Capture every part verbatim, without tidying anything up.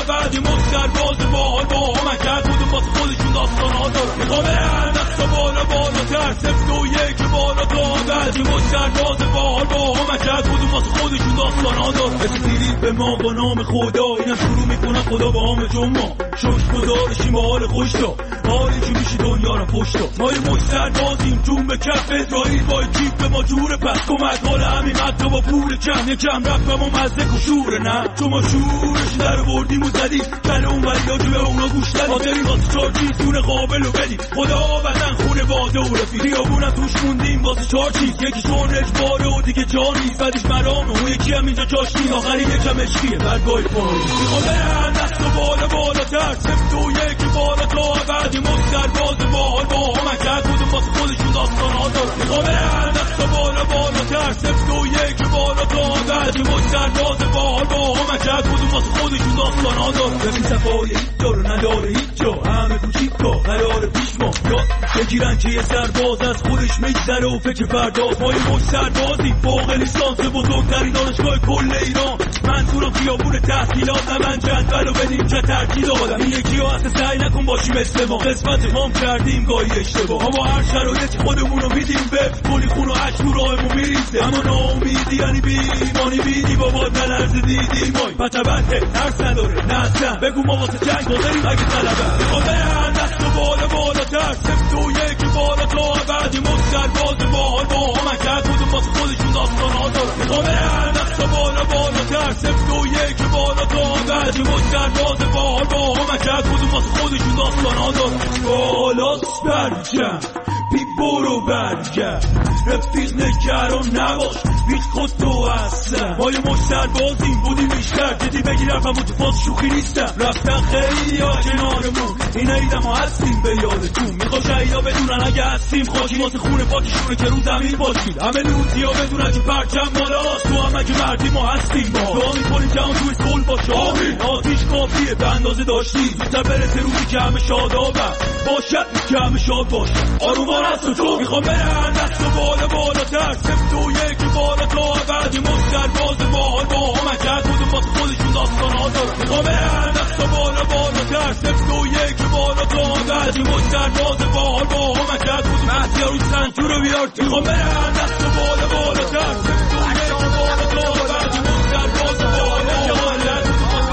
بعدی مستر باز باحال با هم کرد بودم واسه خودشون داستان ها دارم میخوام برن دست بالا بالا تر سفت و یک بالا تا بعدی مستر باز باحال با هم کرد بودم واسه خودشون داستان ها دارم بسیدید به ما با نام خدا اینم شروع میکنم خدا با هم جمعه شوش گذارشیم با حال خوش دا حالی که میشی دنیا رو پشت دا ما یه مستر بازیم جون به کف اسرائیل با کیف به ما جوره پس کمک حال همین حتی با پول کم یکم رفت و ما مزده کشوره نه چون ما شورش در بردیم و زدیم کله اون ولی که به اونا گوش دادیم حاضری واسه چار چیز دونه قابل و بدیم خدا وطن خونه باده و رفیق خیابونم توش موندیم واسه چار چیز یکی چون اجباره و دیگه جا نیست بعدش مرامه اون یکی هم اینجا جاش نیست آخری یکم عشقیه برگاه پایی میخوام برن دست و بالا بالا تر سفت و یکی بالا تا بعدی مستر باز باحال با هم کرد بودم واسه خودشون داستان ها دارم میخوام برن دست و بالا بالا تر سفت و یکی بالا تا بعدی مستر باز باحال با هم کرد بودم واسه خودشون داستان ها دارم ببین صفای هیچ جا رو نداره هیچ جا همه کوچیکا قرار پیش ما یاد بگیرن که یه سرباز از خودش میگذره و فکر فرداست ما یه مش سربازی فوق لیسانس بزرگترین دانشگاه کل ایران منظورم خیابون تحصیلات نه من جدول و بدیم چه ترتیل آدم این یکی ها اصلا سعی نکن باشی مثل ما قسمت ما هم کردیم گاهی اشتباه اما هر شرایطی خودمون رو میدیم به کلی خون و عشق تو راهمون میریزه اما ناامیدی یعنی بیمانی بیدی بابا نلرز دیدی مای پتبنده ترس نداره نه اصلا بگو ما واسه جنگ بازاریم اگه طلبه میخوام برن دست و بالا بالا تر سفت و یکی بالا تا بعدی مستر باز باحال با هم کرد بودم واسه خودشون داستان ها دارم میخوام برن دست و بالا بالا تر سفت و یکی بالا تا بعدی مستر باز باحال با هم کرد بودم واسه خودشون داستان ها دارم بالاست برجم بی برو برگرد رفیق نگران نباش بیت خود تو هستم ما یه مشتر بازیم بودیم بیشتر جدی بگی رفم و تو فاز شوخی نیستم رفتن خیلی ها کنارمون این ایدم ها هستیم به یادتون میخوا شهیدا بدونن اگه هستیم خاکی واسه خونه پاکشونه که رو زمین باشید همه لوتی ها بدونن که پرچم بالاست تو هم اگه مردی ما هستیم با دعا میکنیم که هم توی صلح باشه آمین آتیش کافیه به اندازه داشتی زودتر برسه روزی که همه شادابم باشد که همه شاد باشه آرومان هست و تو میخوام برن دست و بالا بالا تر سفت و یکی بالا تا بعدی مستر باز باحال با هم کرد بودم واسه خودشون داستان ها دارم میخوام برن دست و بالا بالا تر سفت و یکی بالا تا بعدی مستر باز باحال با هم کرد بودم مهدی رو سنتور رو بیار میخوام برن دست و بالا بالا تر سفت و یکی بالا تا بعدی مستر باز باحال با هم کرد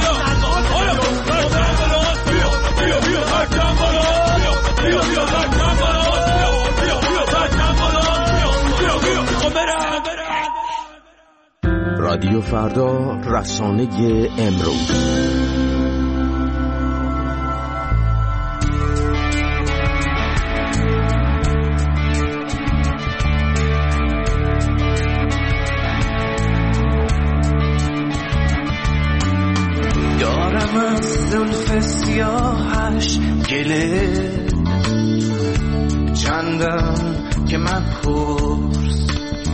بیا بیا بیا پرچم بالا بیا بیا پرچم بالا بیا بیا پرچم بالا بیا بیا میخوام برن رادیو فردا، رسانه امروز. دارم از زلف سیاهش گله چندم که من پرس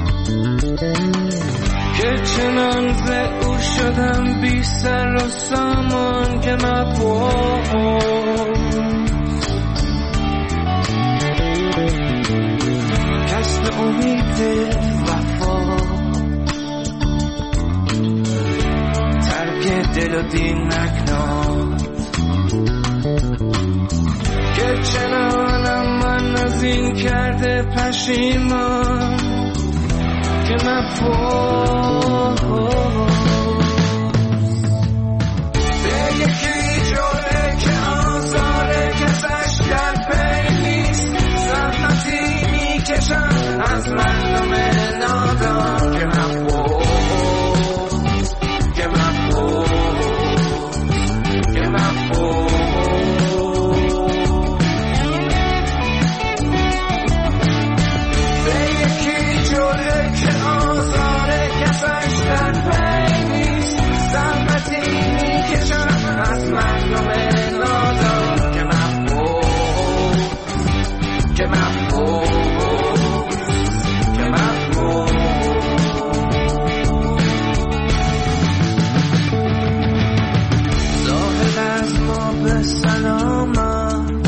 که چنان ز او شدم بی سر و سامان که نپرس کسب امید وفا ترک دل و دین نکناد که چنانم من از این کرده پشیمان که نپرس به یکی جوره که آزاره کسش در پی نیست زحمتی میکشم از مردم نادان که نپرس که نپرس که نپرس به یکی جوره که آزاره کسش در پی نیست زحمتی میکشم از مردم نادان که نپرس که نپرس که نپرس زاهد از ما به سلامت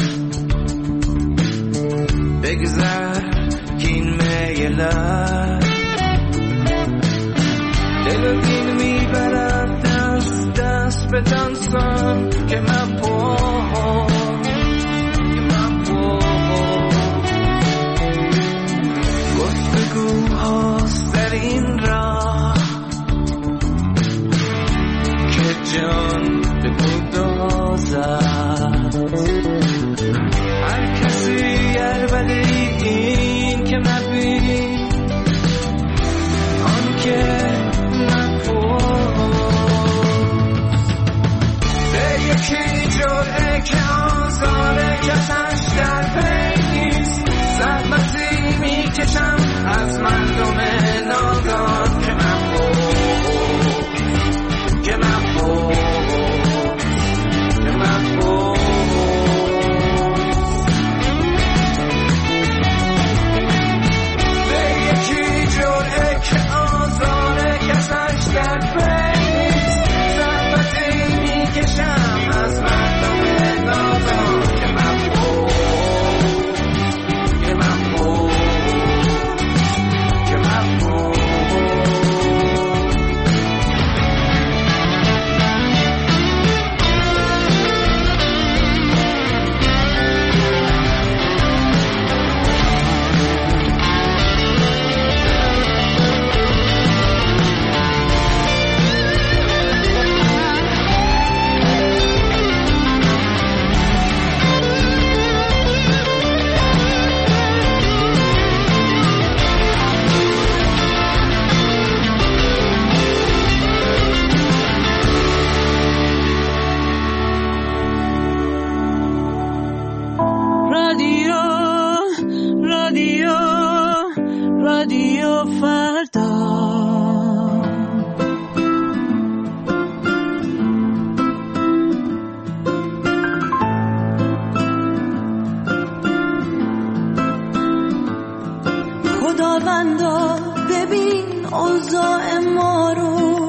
بگذر کین میلد دل و دین میبرد دست دست بدانسان که من با که من با گفتگو هاست در این راه که جان به گدازد هر کسی عربده این که مبین آن که یکی جرعه که آزاره کسش در پیست زحمتی میکشم از مردم نادان که من بود که من بود که من بود به یکی جرعه که آزاره کسش در پیست زحمتی میکشم از مردم نادان که من بود که من بود که من بود خداوندا ببین اوضاع ما رو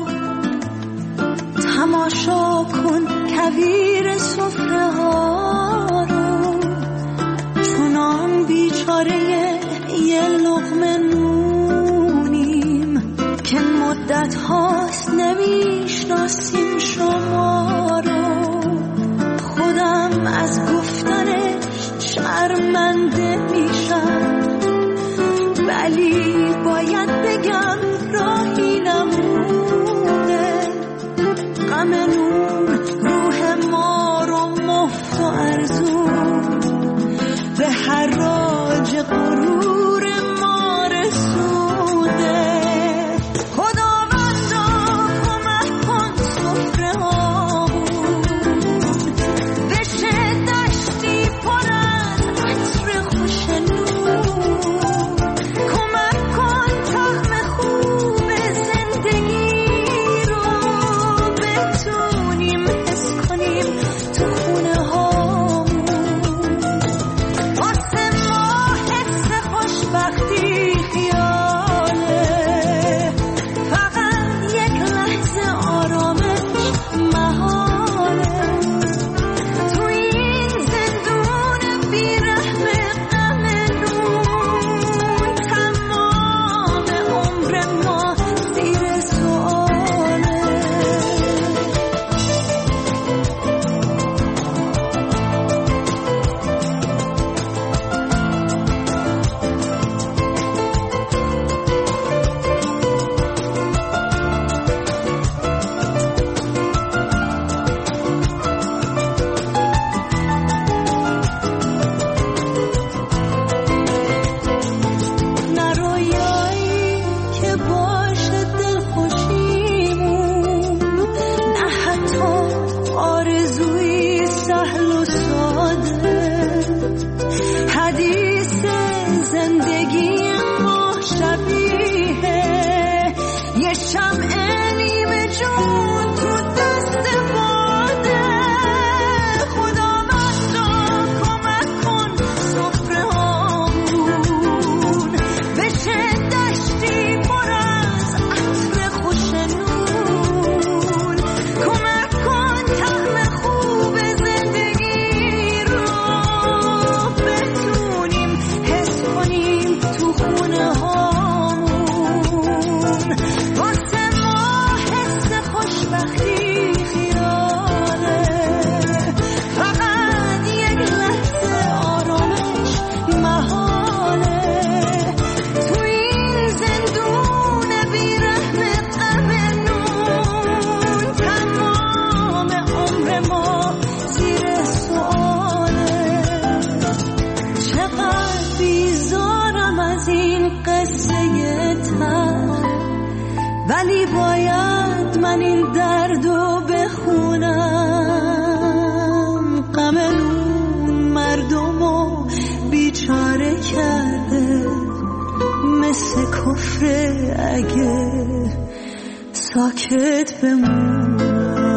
تماشا کن کویر سفره ها رو چونان بیچاره یه لقمه نونیم که مدت هاست نمیشناسیم شما رو خودم از گفتنش شرمنده میشم ولی باید بگم راهی نمونه غم نون روح ما رو مفت و ارزون به حراج غرور ما رسونده خداوندا کمک کن سفره هامون بشه دشتی پر از عطر خوش نون کمک کن طعم خوب زندگی رو بتونیم حس کنیم تو خونه هامون واسه ما حس خوشبختی خیاله فقط یک لحظه آرامش محاله تو این زندون بیرحم غم نون تمام عمر ما زیر سؤاله نه رویایی که باشه دلخوشیمون نه حتی آرزوی سهل و ساده حدیث زندگی ما شبیه یه شمع نیمه جون تو دست باده خداوندا کمک کن سفره هامون بشه دشتی پر از عطر خوش نون کمک کن طعم خوب زندگی رو بتونیم حس کنیم تو خونه هامون واسه ما حس خوشبختی خیال ولی باید من این دردو بخونم. غم اون مردمو بیچاره کرده، مثل کفر اگه ساکت بمونم.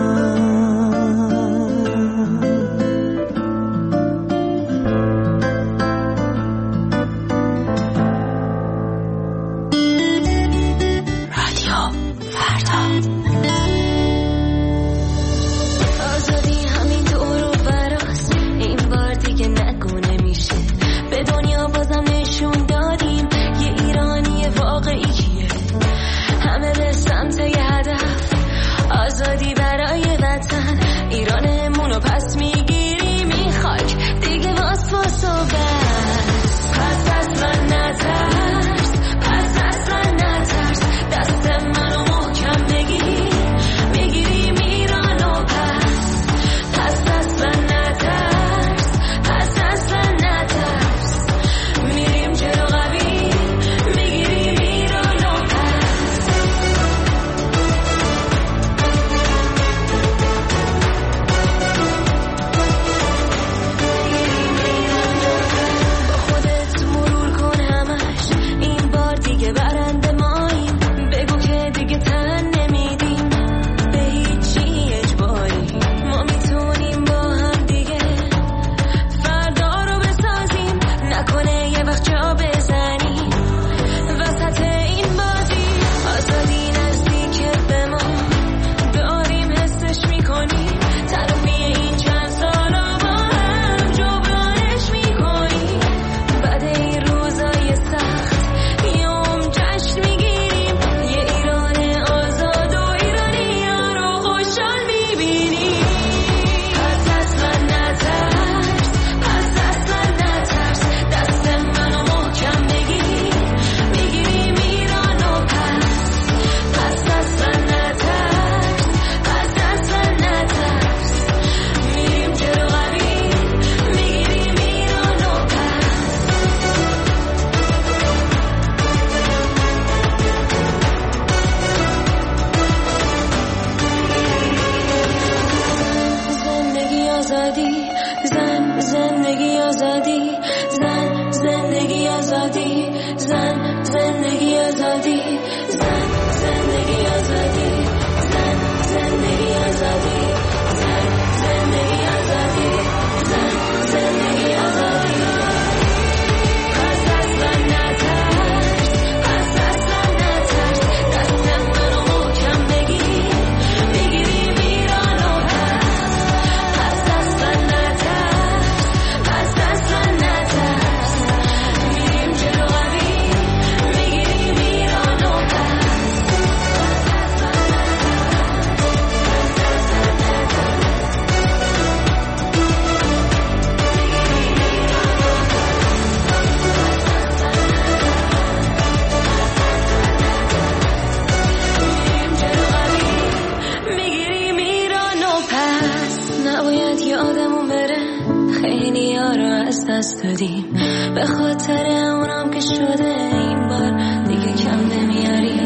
به خاطر اونم که شده این بار دیگه کم نمیاری.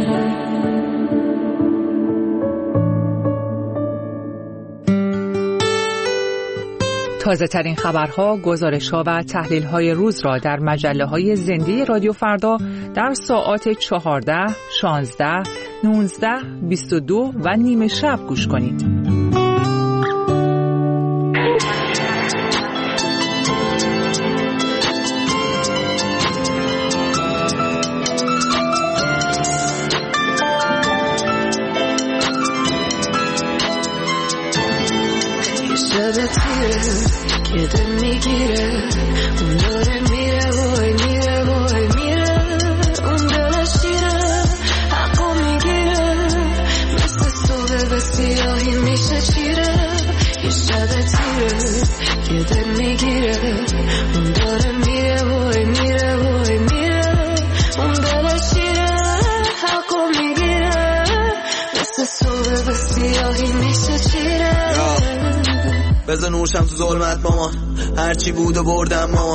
تازه ترین خبرها، گزارش‌ها و تحلیل‌های روز را در مجله‌های زنده رادیو فردا در ساعات چهارده، شانزده، نوزده، بیست و دو و نیمه شب گوش کنید. که دل میگیره اون داره میره وای میره وای میره اون دل شیره حقو میگیره مثل صبح به سیاهی میشه چیره یه شب تیره که دل میگیره اون داره میره وای میره وای میره اون دل شیره حقو میگیره مثل صبح به سیاهی میشه چیره بزن نورشم تو ظلمت مامان هرچی بود و بردم مامان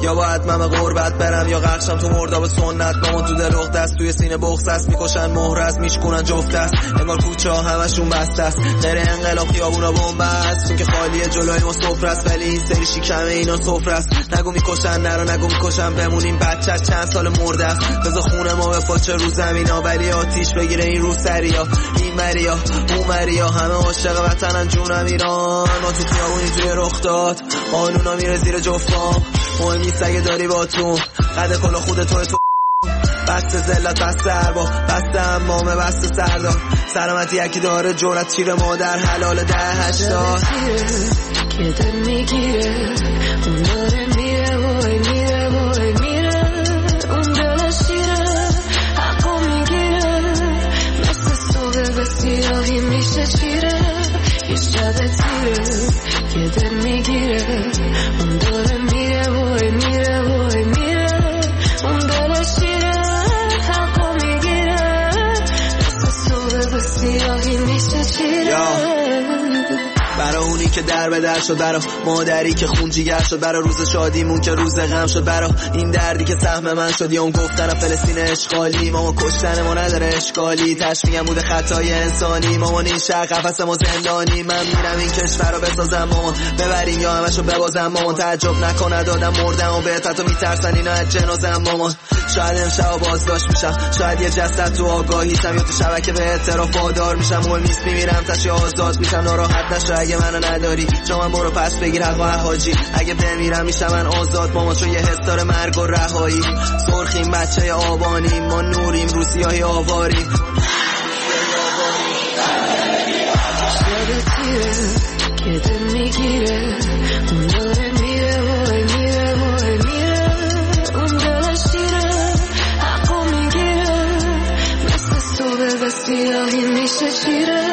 یا باید من به غربت برم یا غرقشم تو مرداب سنت. مامان تو دل اخت است، توی سینه بغض است، میکشن مهر است، میشکنن جفت است، انگار کوچه ها همشون بسته است. غیر انقلاب خیابونا بمب است، چون که خالیه جلوی ما سفره است، ولی این سری شکم اینا سفره است. نگو میکشن نرو نگو میکشن، بمونیم بچه چند سال مرده است. بذار خونه ما بپاچه رو زمینا، ولی آتیش بگیره این رو سریا. این مریا اون مریا همه عاشق وطنن جونم ایران. ما تو خیابونی توی رخ داد، قانونا میره زیر جفتام. مهم نیست اگه داری باتون قد کلا خود توی تو. بسته زلت بسته اربا بسته امامه بسته سردار. سلامتی یکی داره جورت چیره مادر حلال ده هشتاد. که دل میگیره اون داره میره وای میره وای میره. اون دل شیره حقو میگیره، مثل صبح به سیاهی میشه چیره. یه شب تیره که دل میگیره اون داره میره وای میره وای میره. اون دل شیره حقو میگیره، مثل صبح به سیاهی میشه چیره. برا اونی که در به در شد، برا مادری که خون جیگر شد، برا روز شادیمون که روز غم شد، برا این دردی که سهم من شد. یا اون گفتن فلسطین اشغالی، ماما کشتن ما نداره اشکالی، تشمیعم بوده خطای انسانی. مامان این شهر قفس ما زندانی، من میرم این کشور رو بسازم مامان، ببرین یا همشو ببازم مامان. تعجب نکنه دادم مردم و بهت حتی میترسن اینا از جنازم مامان. شاید امشب بازداشت میشم، شاید یه جسد تو آگاهیشم، یا تو شبکه به اعتراف وادار میشم. مهم نیست میمیرم تشی آزاد میشم، ناراحت نشو اگه منو نداری. جا من برو پس بگیر حق و حاجی، اگه بمیرم میشم من آزاد مامان، چون یه حس داره مرگ و رهایی. سرخیم بچه آبانیم، ما نوریم رو سیاهی آواریم. شب تیره که دل میگیره اون داره میره وای میره وای میره. اون دل شیره حقو میگیره، مثل صبح به سیاهی میشه چیره.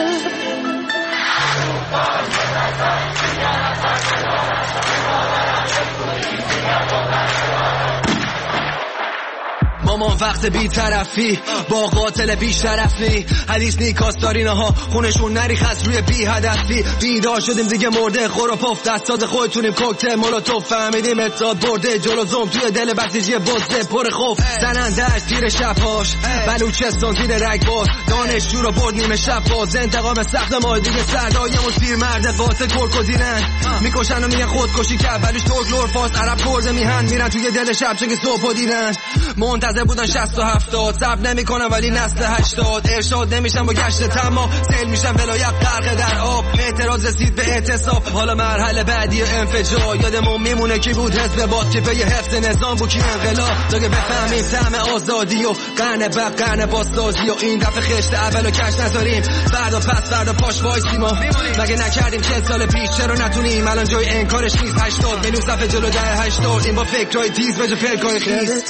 مامان وقت بی طرفی با قاتل بی شرفی، حدیث نیکاس دارینها خونشون نریخ از روی بی هدفی. بیدار شدیم دیگه مرده خور و پف، دستاد خودتونیم کوکتل مولوتوف. فهمیدیم اتحاد برده جلو زوم توی دل بسیجی بزده پر خوف. زنندهش زیر شبهاش بلوچستان زیر رگباز، دانشجو رو برد نیمه شب باز. انتقام سخت ما دیگه سردایمون پیر مرد قاتل کرکودینن، میکشن و میگن خودکشی کرد ولیش ترک لورفاس عرب کرده میهن. میرن توی دل شب چون که صبح دیدن منتظر بودن شصت و هفتاد. صبر نمیکنن ولی نسل هشتاد. ارشاد نمیشن با گشت تمام، سیل میشن ولایت غرق در آب. اعتراض رسید به اعتصاب، حالا مرحله بعدی انفجار. یادمون میمونه کی بود حزب باد که پی حفظ نظام بود کی انقلاب. دیگه بفهمیم طعم آزادی و قرن بعد قرن بازسازی، و این دفعه خشت اولو کش نذاریم فردا پس فردا پاش وایسیم. ما مگه نکردیم چند سال پیش، چرا نتونیم الان جای انکارش نیست. هشتاد میلیون صفحه جلو ده هشتاد، این با فکرای تیز به جا پلکای خیز.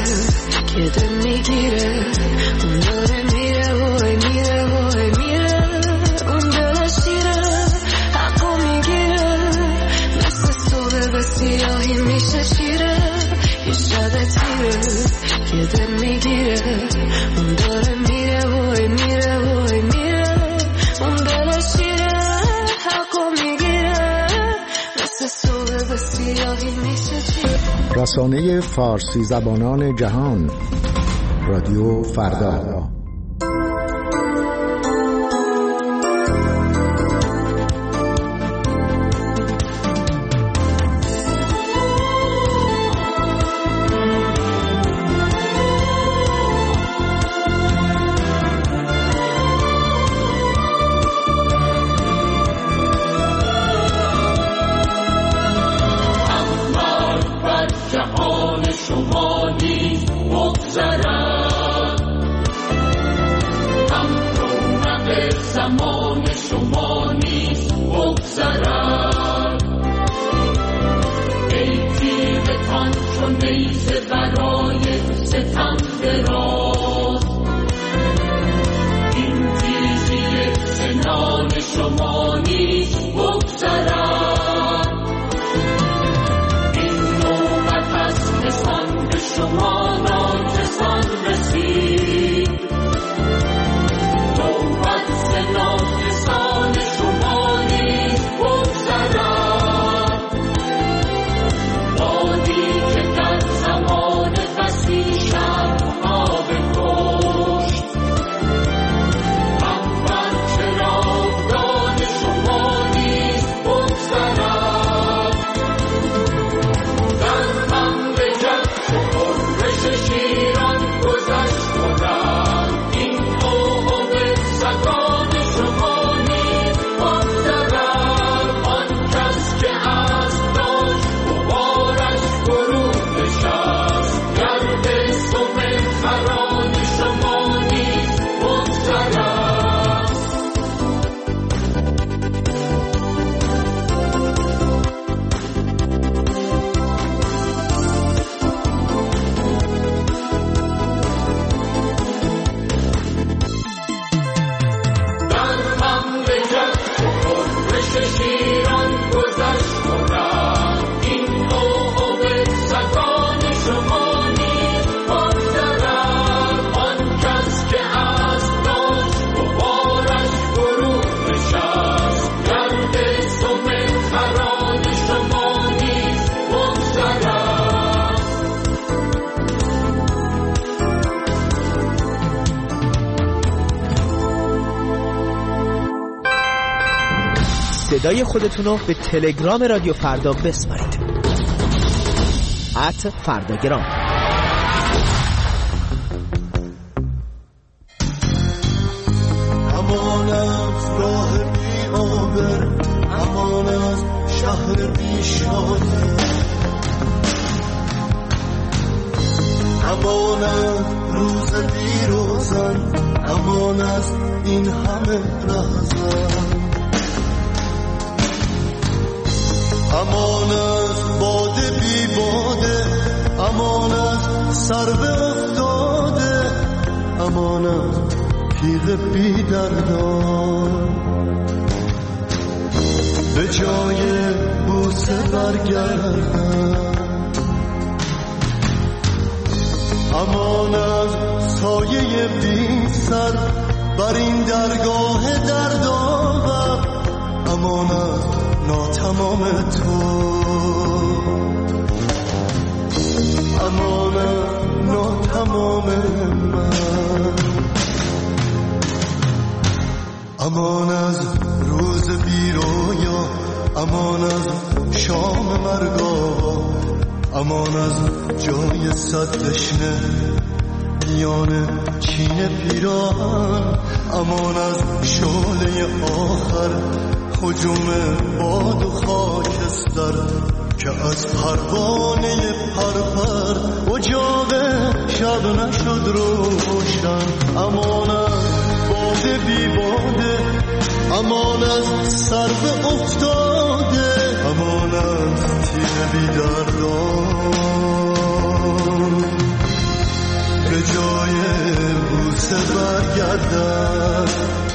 که دل میگیره اون داره میره وای میره وای میره. اون دل شیره حقو میگیره، مثل صبح به سیاهی میشه چیره. یه شب تیره که دل میگیره اون داره میره وای میره وای میره. اون دل شیره حقو میگیره، مثل صبح به سیاهی میشه چیره. رسانه فارسی زبانان جهان، رادیو فردا. بادی که صدای خودتون رو به تلگرام رادیو فردا بسپارید. ات فرداگرام. امان از راه بی آبر، امان از شهر بی شانه، امان از روز بی روزن، امان از این همه رهزن، امان از باده بی باده، امان از سر به افتاده، امان از تیغ بی دردان، به جای بوسه برگردن، امان از سایه بی سر بر این درگاه دردآور، امان از ناتمام تو، امان ناتمام من، امان از روز بی رویا، امان از شام مرگا، امان از جای صد دشنه میان چین پیراهن، امان از شعله آخر هجوم باد و خاکستر که از پروانه پرپر اجاق شب نشد روشن، امان از باده بی باده، امان از سر به افتاده، امان از تیر بی دردان، به جای بوسه برگردن،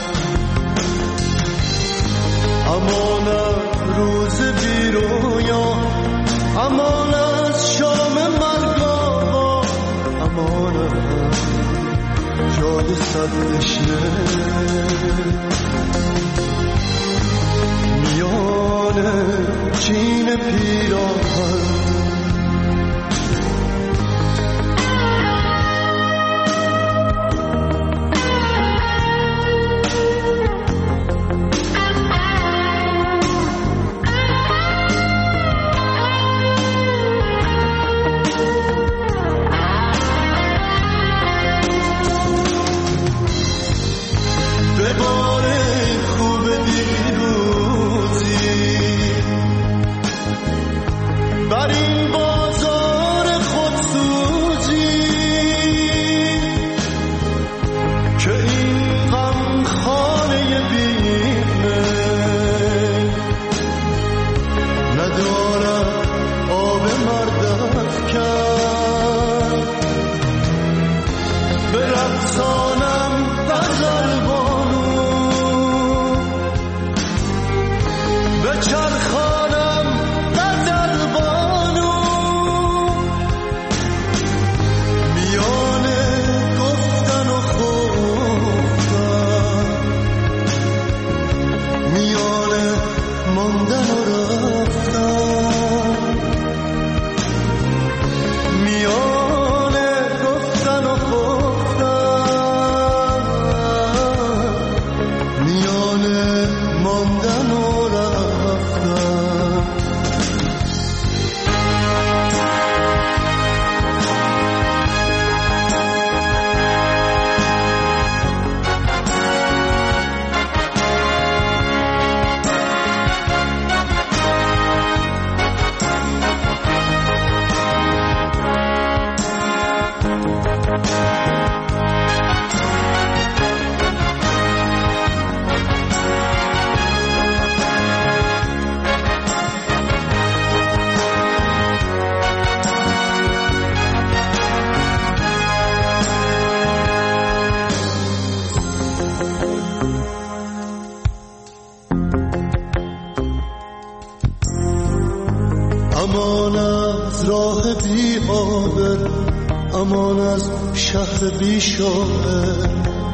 امان از روز بی رویا، امان از شام مرگا، امان از جای صد دشنه میان چین پیراهن. از راه بی آبر، امان از شهر بی شاعر،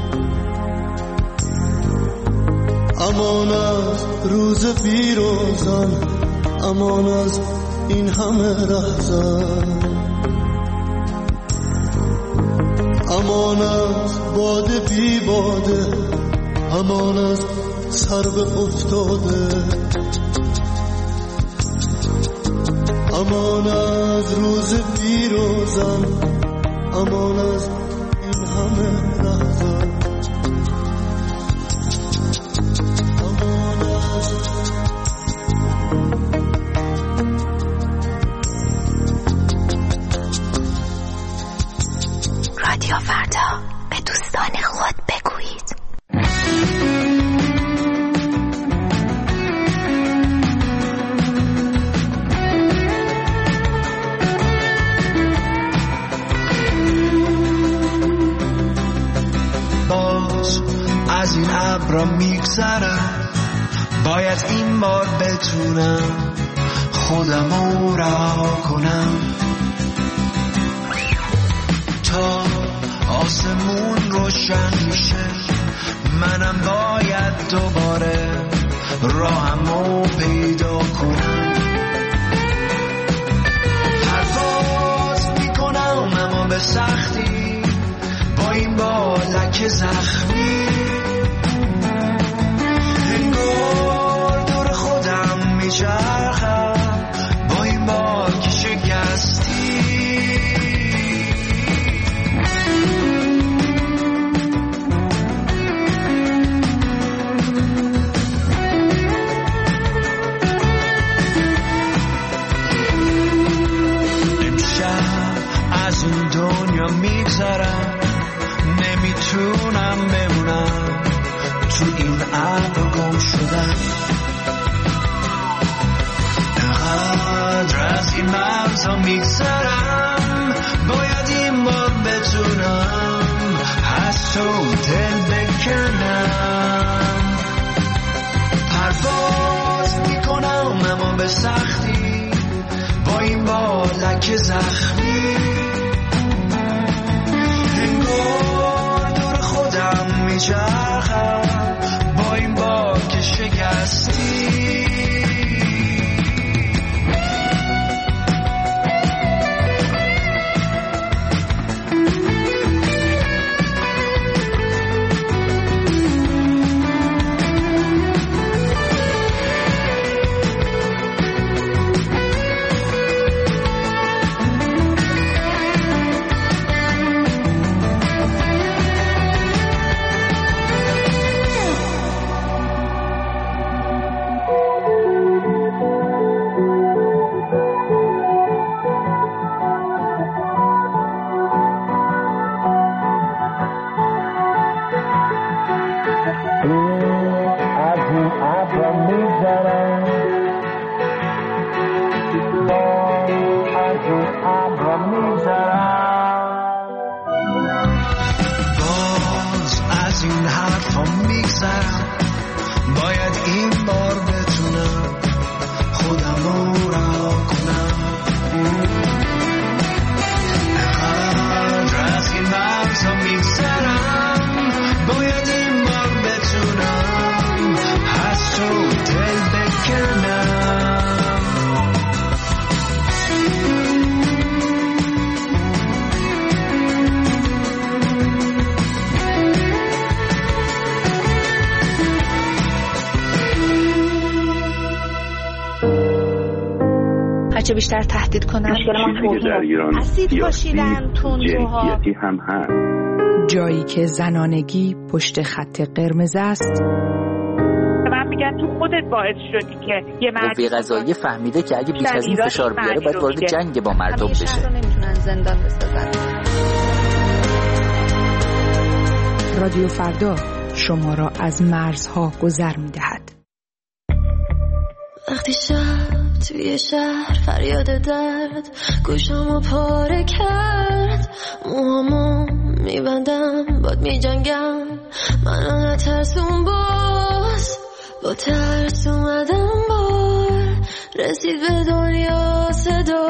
امان از روز بی روزن، امان از این همه رهزن، امان از باده بی باده، امان از سر به افتاده، امان از روز بی روزن، امان از این همه رهزن، امان از رادیو فردا، به دوستان خود بگویید. باز از این ابرا میگذرم، باید این بار بتونم خودمو رها کنم تا آسمون روشن میشه. منم باید دوباره راهمو پیدا کنم. پرواز میکنم اما به سختی، با این بالک زخمی انگار دور خودم میچرخم، با این باک شکستی. از این دنیا میگذرم، نمیتونم بمونم تو این ابر گم شدم. انقدر از این مرزا میگذرم، باید این بار بتونم از تو دل بکنم. پرواز میکنم اما به سختی، با این بالک زخمی انگار دور خودم میچرخم، با این باک شکستی. چه بیشتر تهدید کنن. چیزی که در ایران سیاسی جنسیتی هم هست. جایی که زنانگی پشت خط قرمز است. من میگن تو خودت باعث شدی که یه مرد قوه قضاییه فهمیده که اگه بیش از این فشار بیاره باید وارد جنگ با مردم بشه. همیشه نمیتونن زندان بسازن. رادیو فردا شما را از مرزها گذر میدهد. وقتی شب توی شهر فریاد درد گوشامو پاره کرد، موهامو میبندم باد میجنگم، من انقدر ترسون باز با ترس اومدم بار رسید به دنیا صدا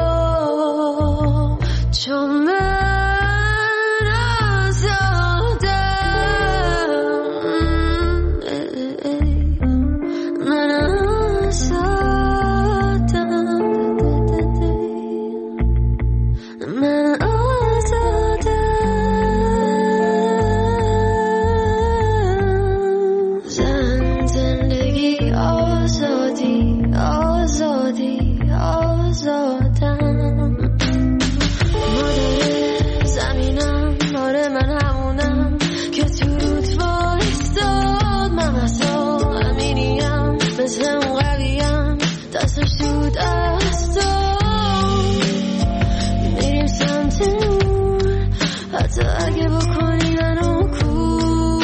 چون من آزادم من آزادم من آزادم زن زندگی آزادی آزادی آزادم مادر زمینم آره من همونم که تو رود وایستاد من اصلا امینیم مثل اون قویم دستش تو دستم میریم سمت نور حتی اگه بکنی منو کور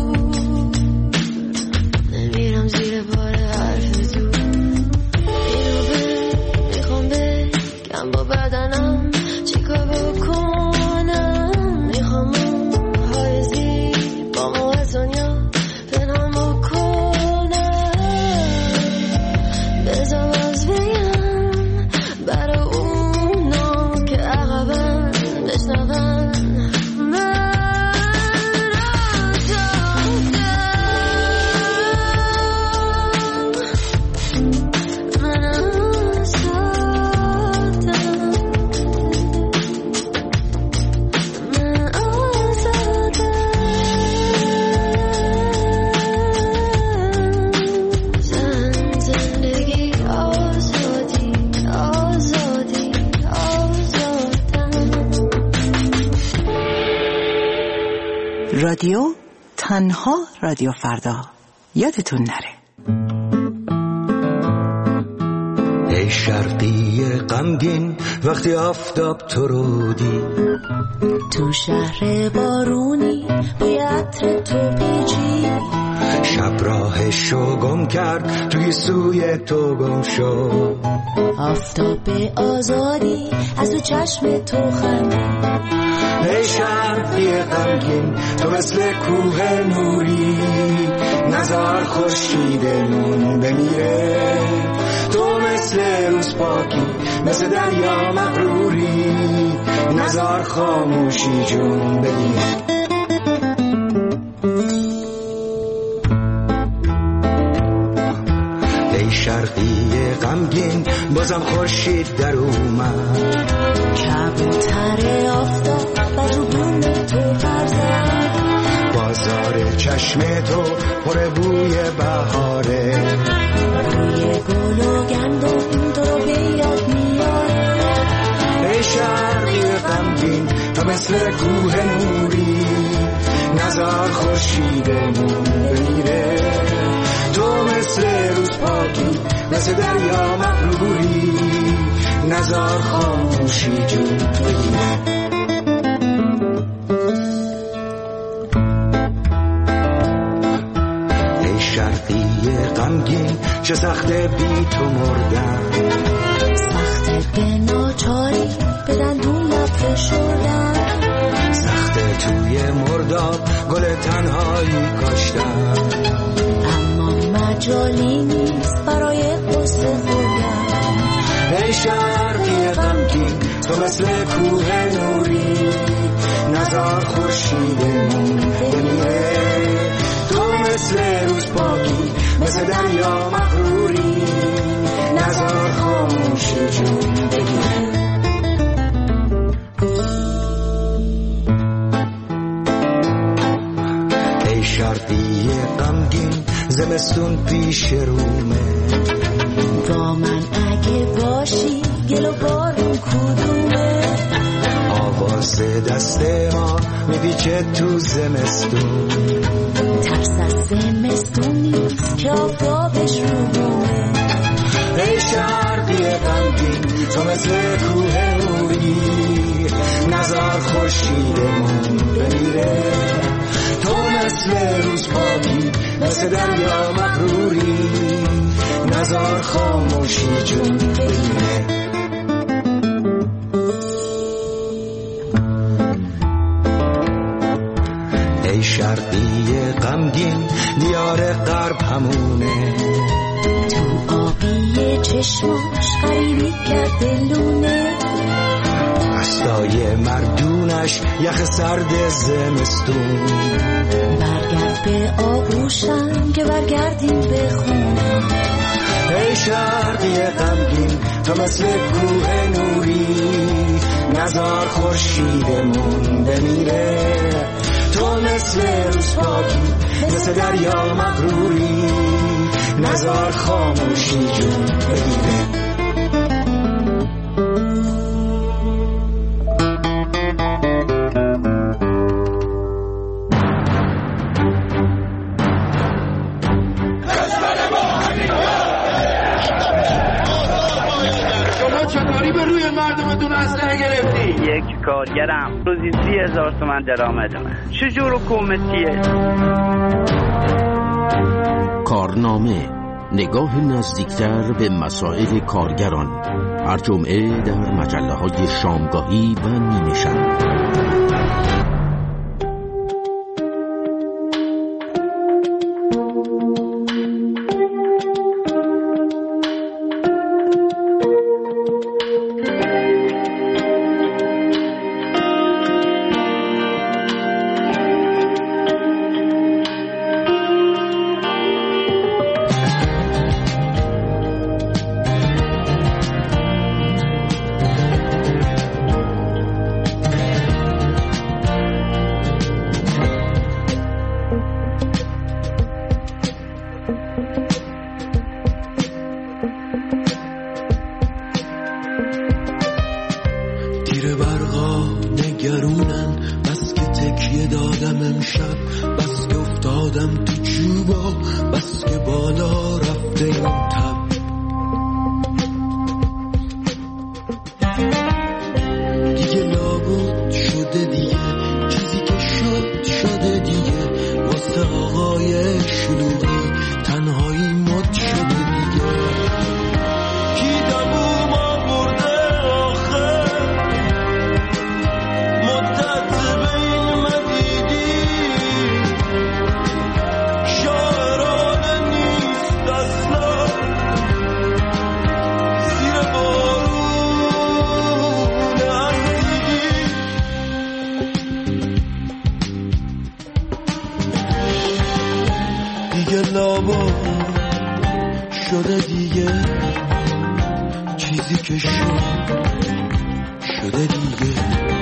نمیرم زیر بار حرف تو اینو به میخوام بگم با بدنم چیکار بکنم میخوام های زیبا ما از دنیا پنهان بکنم بذار باز بگم برای اونا که عقبم بشنون من آزادم من آزادم من آزادم زن زندگی آزادی آزادی آزادم رادیو تنها رادیو فردا یادتون نره. ای شرقی غمگین وقتی آفتاب تو رو دید تو شهر بارونی بوی عطر تو پیچی شب راهشو گم کرد توی سوی تو گم شد آفتاب آزادی از تو چشم تو خندید ای شرقی غمگین تو مثل کوه نوری نزار خورشیدمون بمیره تو مثل روز پاکی مثل دریا مغروری نزار خاموشی جون بگیر ای شرقی غمگین بازم خورشید در اومد کبوتر آفتاب و رو بوم تو برزد بازار چشم تو پر بوی بهاره بوی گل و گندم تو رو به یاد میاره ای شرقی غمگین تو مثل کوه نوری نزار خورشیدمون بمیره تو مثل روز پاکی مثل دریا مغروری نزار خاموشی جون بگیره ای شرقی غمگین چه سخته بی تو مردن سخته به ناچاری به دندون لب فشردن سخته توی مرداب گل تنهایی کاشتن اما مجالی نیست برای قصه خوردن ای شرقی غمگین تو مثل کوه نوری نزار خورشیدمون بمیره تو مثل روز پاکی مثل دریا مغروری نزار خاموشی جون بگیره ای شرقی غمگین زمستون پیش رومه با من اگه باشی گل و بارون کدومه آواز دست ما میپیچه تو زمستون ترس از زمستون نیست که آفتابش رو بومه ای شرقی غمگین تو مثل کوه نوری نزار خورشیدمون بمیره تو مثل روز پاکی مثل دریا مغروری نزار خاموشی جون بگیره ای شرقی غمگین دیار غرب همونه تو آبی چشماش غریبی کرده لونه دستای مردونش یخ سرد زمستون برگرد به آغوشم که برگردیم به خونه ای شرقی غمگین تو مثل کوه نوری نزار خورشیدمون بمیره تو مثل روز پاکی مثل دریا مغروری نزار خاموشی جون بمیره یک کارگرم روزی سی هزار تومن درآمدمه چجور حکومتیه؟ کارنامه نگاه نزدیکتر به مسائل کارگران هر جمعه در مجله های شامگاهی و نیمه شب. شده دیگه چیزی که شد شده دیگه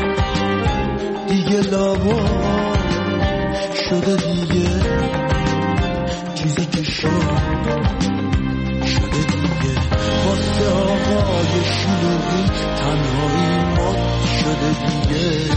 دیگه لابا شده دیگه چیزی که شد شده دیگه واسه آقای شلوغی تنهایی مات شده دیگه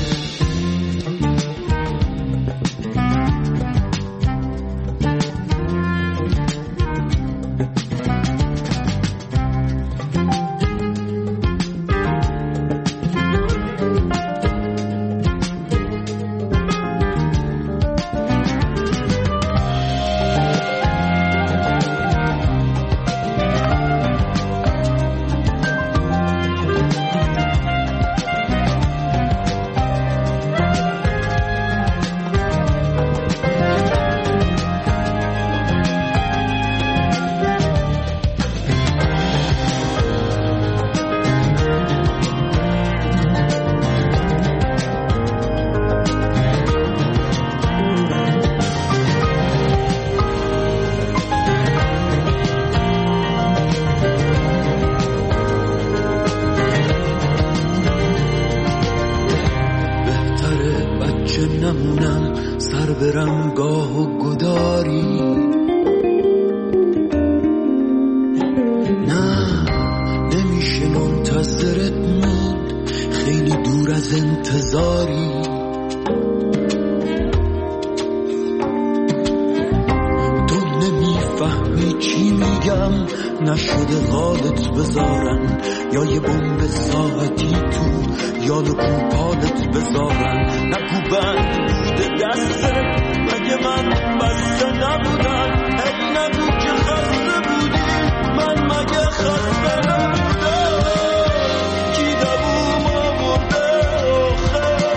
نشده غالت بذارن یا یه بمب ساعتی تو یا نکو پالت بذارن نکو بند دسته مگه من بسته نبودم هی نگو که خسته بودی من مگه خسته نبودم کی دووم آورده آخر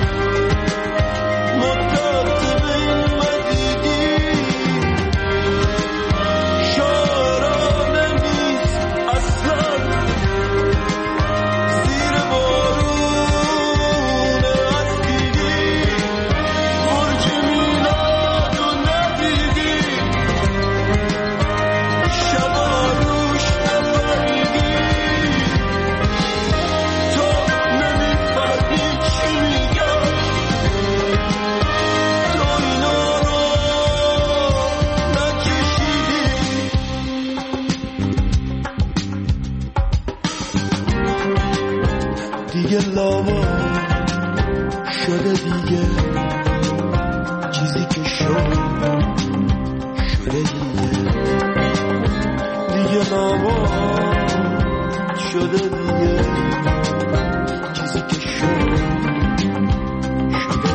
مدت به این مدیدی شارا دیگه لاوا شده دیگه چیزی که شد شده دیگه دیگه لاوا شده دیگه چیزی که شد شده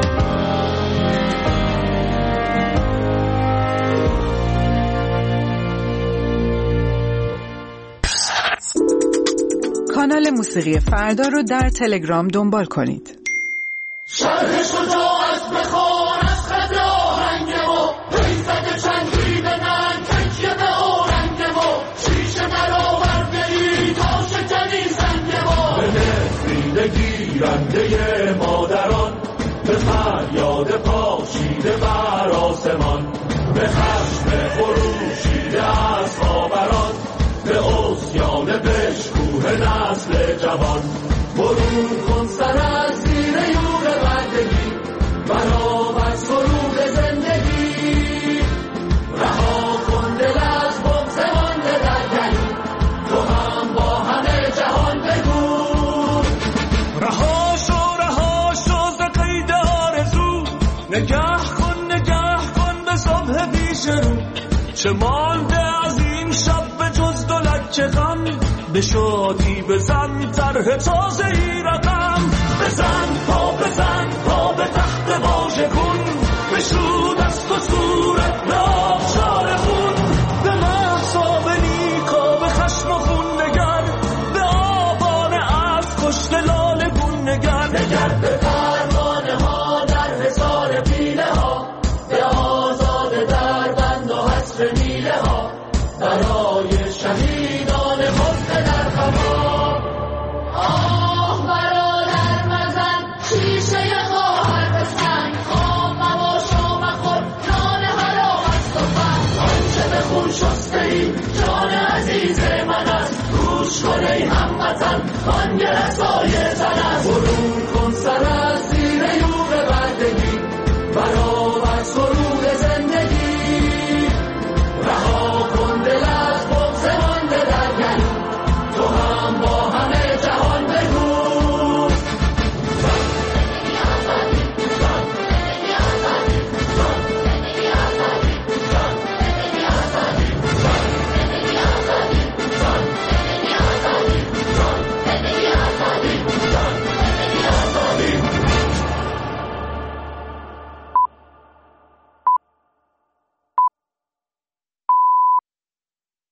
کانال موسیقی فردا رو در تلگرام دنبال کنید. شرح شجاعت بخور از خط آهنگ ما پیزد چندی به من تکیه به آرنگ ما شیشه در آورده ای تا شکنی زنگ ما به نفرین گیرنده مادران به فریاد پاشیده بر آسمان به خشم خروشیده از خاوران به عصیان بشکوه نسل جوان برون کن سر از زیر یور بردگی برآور سرود زندگی رها کن دل از بغض مانده در گلو تو هم با همه جهان بگو رها شو رها شو ز قید آرزو نگه کن نگه کن به صبح پیش رو چه مانده از این شب به جز دو لکه غم به شادی بزن طرح تازه ای رقم بزن پا بزن پا به تخت واژه کن بشو دست و صورت به آبشار خون به محصاب نیکا به خشم و خون نگر به آبان از کشت لال گون نگر نگر به پروانه ها در حصار پیله ها به آزاد در بند و حصر میله ها برای شهیدان خفته در خما آه برادر مزن شیشه خواهر به سنگ خام مباش و مخور نان حرام است و فن آنچه به خون شسته ای جان عزیز من است گوش کن ای هموطن بانگ رسای زن است برون کن سر